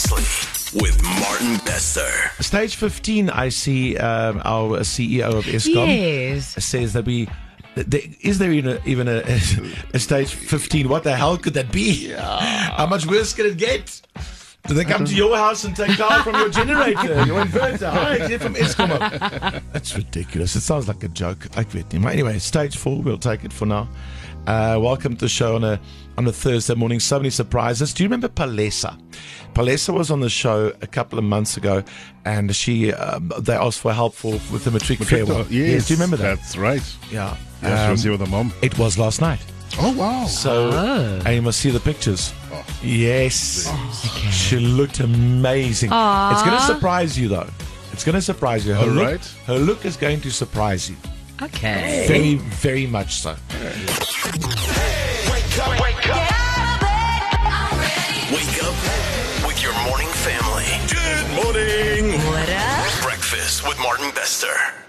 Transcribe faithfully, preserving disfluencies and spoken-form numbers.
Seriously, with Martin Bester. Stage fifteen, I see um, our C E O of Eskom Yes. says that we... There, is there even, a, even a, a stage fifteen? What the hell could that be? How much worse can it get? Do they come to your house and take power from your generator, your inverter? Hi, here from Eskom. That's ridiculous. It sounds like a joke. I get him. Anyway, stage four, we'll take it for now. Uh, welcome to the show on a on a Thursday morning. So many surprises. Do you remember Palesa? Palesa was on the show a couple of months ago, and she um, they asked for help for with the matric farewell. Yes, do you remember that? That's right. Yeah. Yes, she Um, was here with her mom. It was last night. Oh, wow. So, Oh. and you must see the pictures. Oh. Yes. She looked amazing. Aww. It's going to surprise you, though. It's going to surprise you. Her, All look, right. her look is going to surprise you. Okay. Very, very much so. Wake up, wake up. Wake up with your morning family. Good morning. What up? Breakfast with Martin Bester.